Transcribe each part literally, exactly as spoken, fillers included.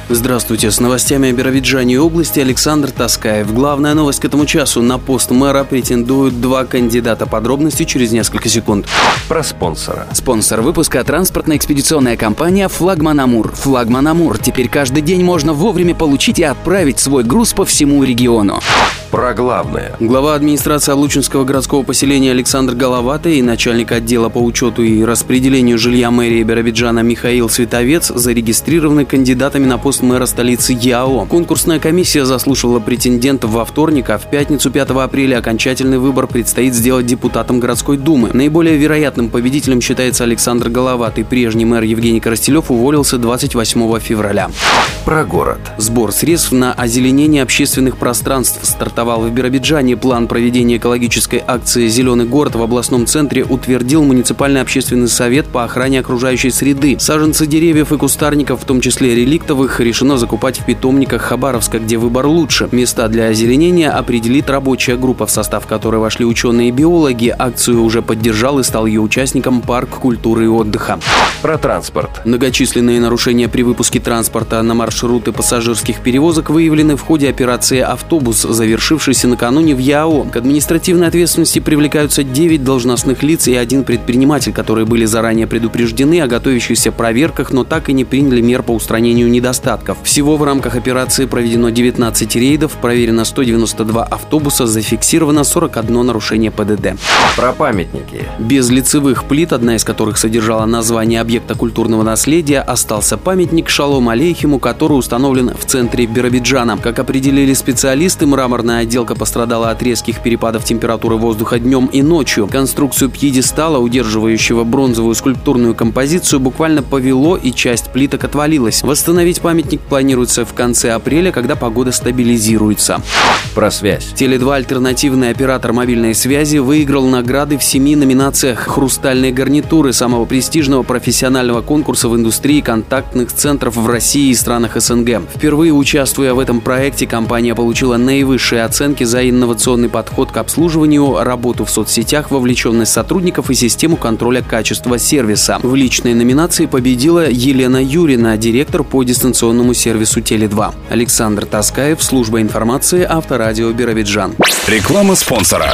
Здравствуйте, с новостями о Биробиджане и области Александр Таскаев. Главная новость к этому часу: на пост мэра претендуют два кандидата. Подробности через несколько секунд. Про спонсора. Спонсор выпуска – транспортно-экспедиционная компания «Флагман Амур». «Флагман Амур» – теперь каждый день можно вовремя получить и отправить свой груз по всему региону. Про главное. Глава администрации Облучинского городского поселения Александр Головатый и начальник отдела по учету и распределению жилья мэрии Биробиджана Михаил Световец зарегистрированы кандидатами на пост мэра столицы ЯО. Конкурсная комиссия заслушивала претендентов во вторник, а в пятницу пятого апреля окончательный выбор предстоит сделать депутатам городской думы. Наиболее вероятным победителем считается Александр Головатый. Прежний мэр Евгений Коростелев уволился двадцать восьмого февраля. Про город. Сбор средств на озеленение общественных пространств стартовал в Биробиджане. План проведения экологической акции «Зеленый город» в областном центре утвердил муниципальный общественный совет по охране окружающей среды. Саженцы деревьев и кустарников, в том числе реликтовых, решено закупать в питомниках Хабаровска, где выбор лучше. Места для озеленения определит рабочая группа, в состав которой вошли ученые и биологи. Акцию уже поддержал и стал ее участником парк культуры и отдыха. Про транспорт. Многочисленные нарушения при выпуске транспорта на маршруты пассажирских перевозок выявлены в ходе операции «Автобус», завершившейся накануне в ЯО. К административной ответственности привлекаются девять должностных лиц и один предприниматель, которые были заранее предупреждены о готовящихся проверках, но так и не приняли мер по устранению недостатков. Всего в рамках операции проведено девятнадцать рейдов, проверено сто девяносто два автобуса, зафиксировано сорок одно нарушение ПДД. Про памятники. Без лицевых плит, одна из которых содержала название объекта культурного наследия, остался памятник Шалом Алейхиму, который установлен в центре Биробиджана. Как определили специалисты, мраморная отделка пострадала от резких перепадов температуры воздуха днем и ночью. Конструкцию пьедестала, удерживающего бронзовую скульптурную композицию, буквально повело, и часть плиток отвалилась. Восстановить памятник планируется в конце апреля, когда погода стабилизируется. Про связь. Теле два, альтернативный оператор мобильной связи, выиграл награды в семи номинациях. Хрустальные гарнитуры самого престижного профессионального конкурса в индустрии контактных центров в России и странах СНГ. Впервые участвуя в этом проекте, компания получила наивысшие оценки за инновационный подход к обслуживанию, работу в соцсетях, вовлеченность сотрудников и систему контроля качества сервиса. В личной номинации победила Елена Юрина, директор по дистанционному сервису Теле два. Александр Таскаев, служба информации, Авторадио Биробиджан. Реклама спонсора.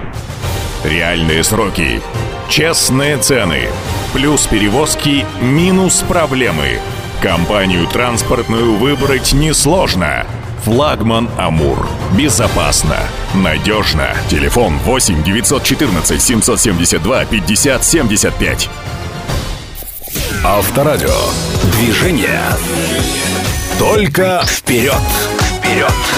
Реальные сроки, честные цены, плюс перевозки, минус проблемы. Компанию транспортную выбрать несложно. «Флагман Амур». Безопасно, надежно. Телефон восемь девятьсот четырнадцать семьсот семьдесят два пятьдесят семьдесят пять. Авторадио. Движение. Только вперед. Вперед.